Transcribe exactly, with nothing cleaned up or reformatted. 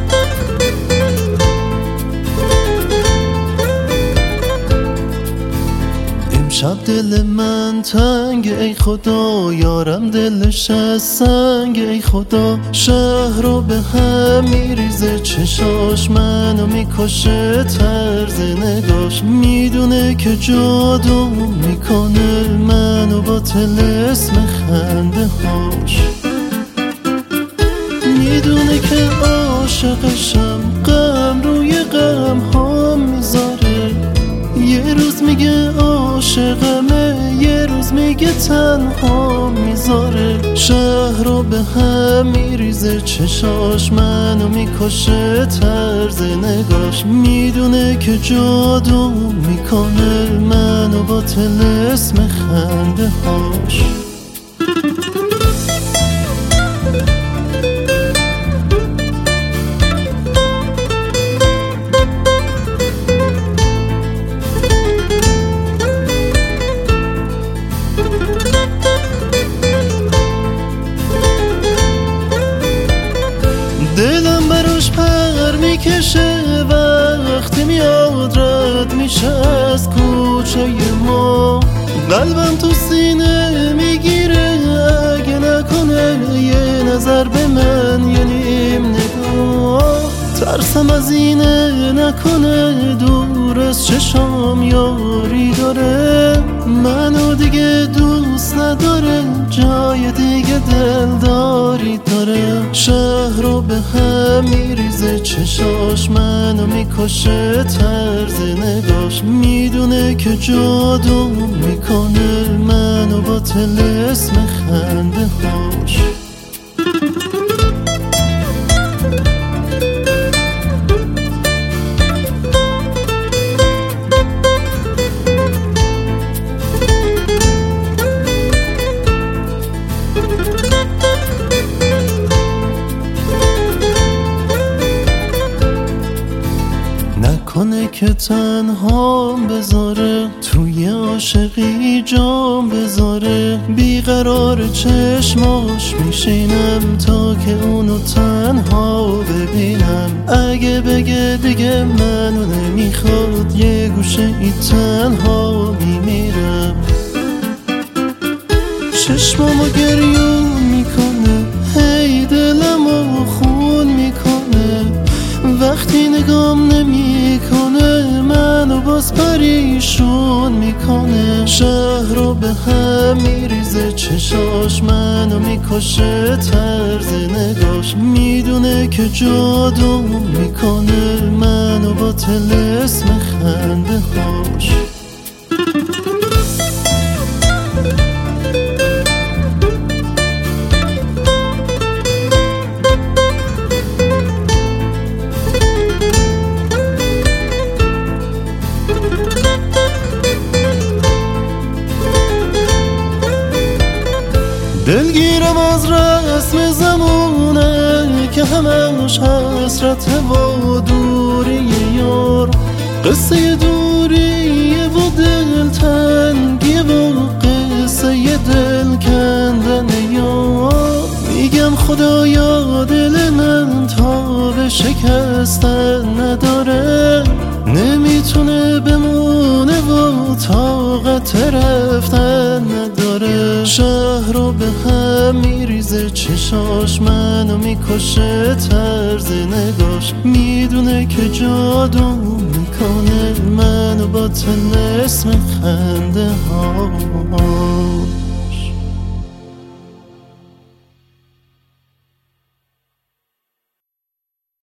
امشب دل من تنگ ای خدا، یارم دلش از سنگ ای خدا. شهر رو به هم میریزه چشاش، منو میکشه طرز نگاش. میدونه که جادو میکنه منو با طلسم خنده هاش. میدونه که عاشقشم، غم روی غم ها میذاره. یه روز میگه عاشقمه، یه روز میگه تنها میذاره. شهر رو به هم میریزه چشاش، منو میکشه طرز نگاش. میدونه که جادو میکنه منو با طلسم خنده هاش. دلم براش پر میکشه وقتی میاد رد میشه از کوچه ما. قلبم تو سینه میگیره اگه نکنه یه نظر به من، یه نیم نگاه. ترسم از اینه نکنه دور از چشام یاری داره. منو دیگه دوست نداره، جای دیگه دلداری داره. شهر رو به هم میریزه چشاش، منو میکشه طرز نگاش. میدونه که جادو میکنه منو با طلسم خنده هاش. نکنه که تنها بذاره، توی عاشقی جام بذاره. بیقرار چشماش میشینم تا که اونو تنها ببینم. اگه بگه دیگه منو نمیخواد، یه گوشه ای تنها میمیرم. چشمامو گریون میکنه، هی دلمو خون میکنه. وقتی نگام نمیکنه منو باز پریشون میکنه. شهر رو به هم میریزه چشاش، منو میکشه طرز نگاش. میدونه که جادو میکنه منو با طلسم خنده هاش. دلگیرم از رسم زمونه که همش حسرت و دوری یار. قصه دوری و دلتنگی و قصه دل کندن یار. میگم خدایا دل من تاب شکستن نداره. نمیتونه بمونه و طاقت رفتن نداره. شهر رو به هم میریزه چشاش، منو میکشه طرز نگاش. میدونه که جادو میکنه منو با طلسم خنده ها.